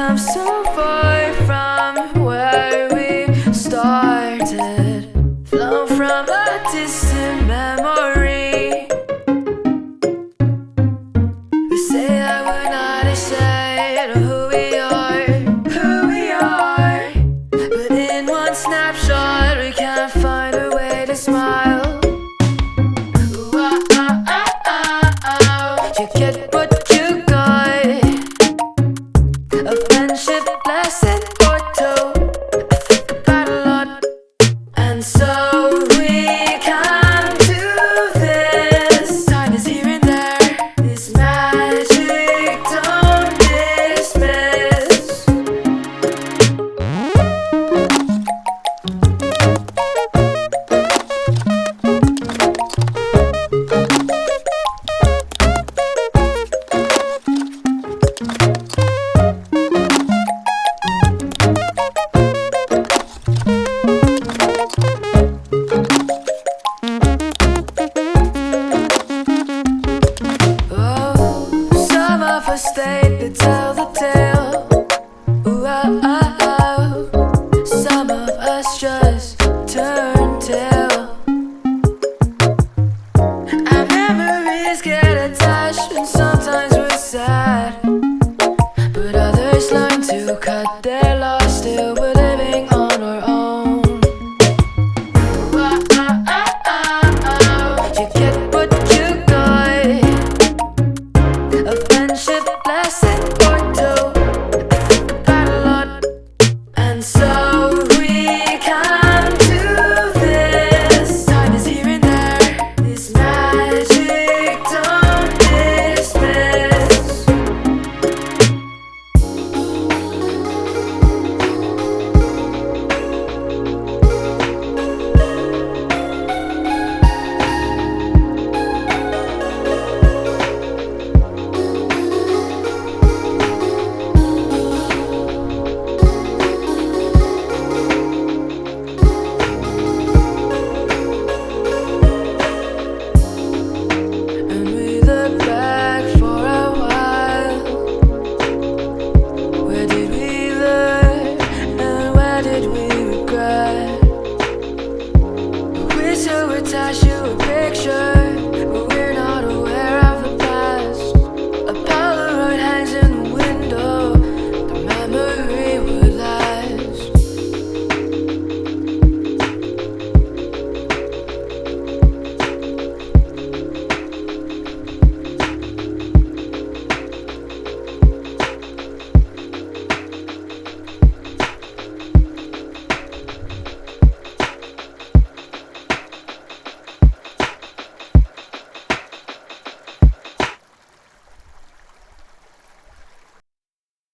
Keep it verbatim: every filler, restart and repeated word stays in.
come so far from where we started, flown from a distant memory. We say that we're not ashamed of who we are, who we are. But in one snapshot, we can't find a way to smile. Ooh, ah, ah, ah, ah, ah. You get what you got, a friendship lesson or two. I think about a lot, and so we can do this. Time is here and there. This magic don't dismiss. Stayed to tell the tale. Ooh, oh, oh, oh. Some of us just turn tail. Our memories get attached, and sometimes we're sad, but others learn to cut their loss. Still we're living on our own. Ooh, oh, oh, oh, oh, oh. You get what you got, a friendship lesson or two. I think about a lot, and so we can do this. Time is here and there. This magic don't dismiss. Attach you a picture